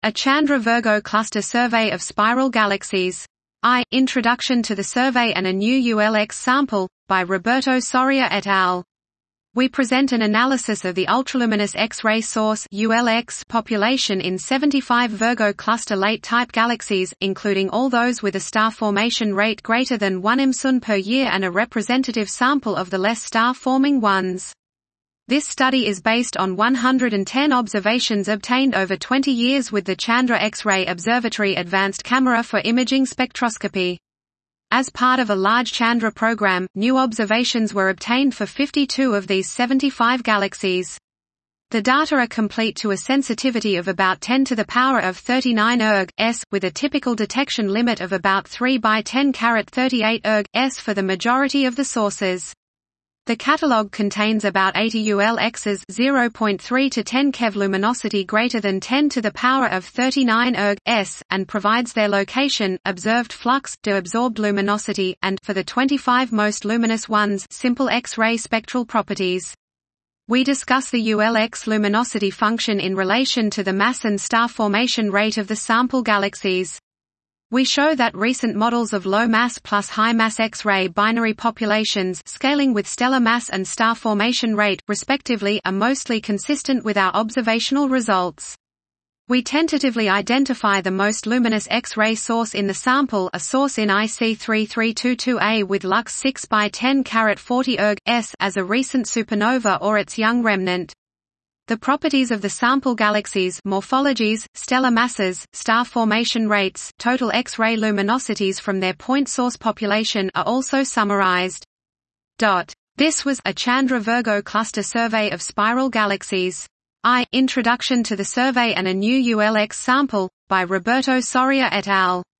A Chandra-Virgo Cluster Survey of Spiral Galaxies. Introduction to the Survey and a New ULX Sample, by Roberto Soria et al. We present an analysis of the ultraluminous X-ray source (ULX) population in 75 Virgo cluster late-type galaxies, including all those with a star formation rate greater than 1 IMSUN per year and a representative sample of the less star-forming ones. This study is based on 110 observations obtained over 20 years with the Chandra X-ray Observatory Advanced Camera for Imaging Spectroscopy. As part of a large Chandra program, new observations were obtained for 52 of these 75 galaxies. The data are complete to a sensitivity of about 10 to the power of 39 erg/s, with a typical detection limit of about 3 by 10^38 erg/s for the majority of the sources. The catalog contains about 80 ULXs 0.3 to 10 keV luminosity greater than 10 to the power of 39 erg/s, and provides their location, observed flux, deabsorbed luminosity, and, for the 25 most luminous ones, simple X-ray spectral properties. We discuss the ULX luminosity function in relation to the mass and star formation rate of the sample galaxies. We show that recent models of low mass plus high mass X-ray binary populations scaling with stellar mass and star formation rate, respectively, are mostly consistent with our observational results. We tentatively identify the most luminous X-ray source in the sample, a source in IC 3322a with lux 6 by 10^40 erg/s, as a recent supernova or its young remnant. The properties of the sample galaxies, morphologies, stellar masses, star formation rates, total X-ray luminosities from their point source population are also summarized. This was a Chandra-Virgo Cluster Survey of Spiral Galaxies. Introduction to the Survey and a New ULX Sample, by Roberto Soria et al.